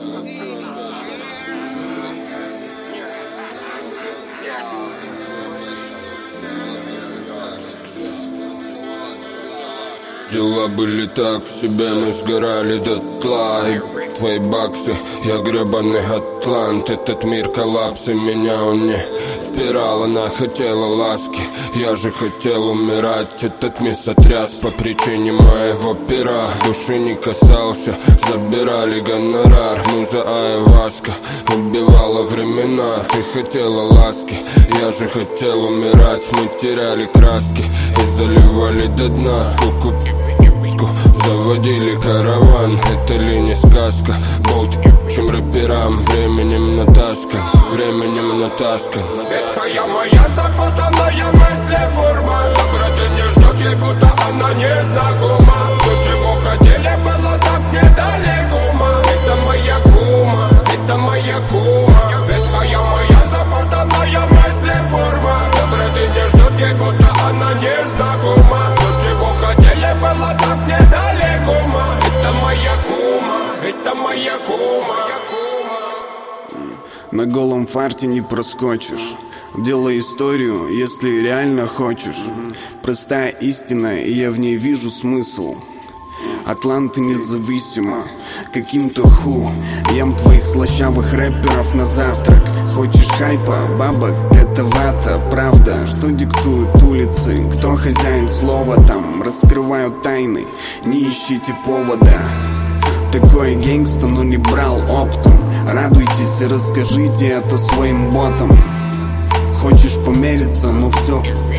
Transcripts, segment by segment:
Дела были так себе, мы сгорали дотла. И твои баксы, я гребаный атлант. Этот мир коллапс, и меня он не впирал. Она хотела ласки, я же хотел умирать. Этот мир сотряс по причине моего пера. Души не касался, забирали гонорар. Муза айваска убивала времена. Ты хотела ласки, я же хотел умирать. Мы теряли краски и заливали до дна. Сколько заводили караван, это ли не сказка? Болт, чем рэперам, временем натаскан, временем натаскан. Ветхая моя запутанная мыслеформа, доброты не ждет, ей будто она незнакома. Все, чего хотели, было так недалеко. Это моя кума, это моя кума. Ветхая моя запутанная мыслеформа, доброты не ждет, ей будто она незнакома. Все, чего хотели, было так недалеко. Это моя кума, это моя кума. На голом фарте не проскочишь. Делай историю, если реально хочешь. Простая истина, и я в ней вижу смысл. Атланты независимо, каким-то ем твоих слащавых рэперов на завтрак. Хочешь хайпа, бабок, это вата, правда. Что диктуют улицы, кто хозяин слова там? Раскрывают тайны, не ищите повода. Такой гангста, но не брал оптом. Радуйтесь и расскажите это своим ботам. Хочешь помериться, но все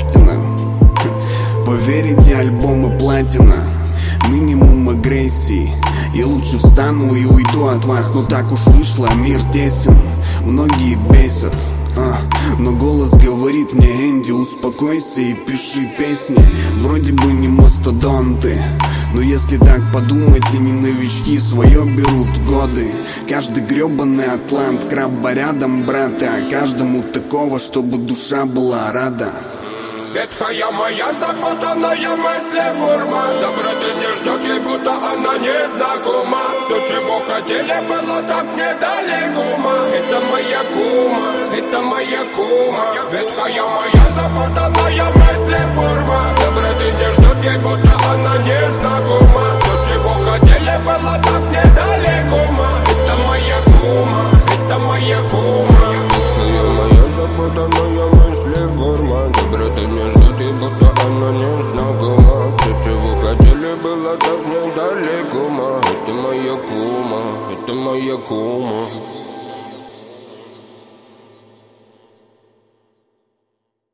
поверите, альбомы платина. Минимум агрессии. Я лучше встану и уйду от вас. Но так уж вышло, мир тесен. Многие бесят, но голос говорит мне: Энди, успокойся и пиши песни. Вроде бы не мастодонты, но если так подумать, и не новички, свое берут годы. Каждый гребаный атлант, крабба рядом, брата. А каждому такого, чтобы душа была рада. Ветхая моя запутанная мыслеформа, доброты не ждет, ей будто она незнакома. Все, чего хотели, было так недалеко. Это моя кума, это моя кума. Ветхая моя запутанная мыслеформа, доброты не ждет, ей будто она незнакома. Все, чего хотели, было так недалеко. Это моя кума, это моя кума. Ветхая моя запутанная мыслеформа, доброты не ждет, и будто она незнакома. Все, чего хотели, было так недалеко. Это моя кума, это моя кума.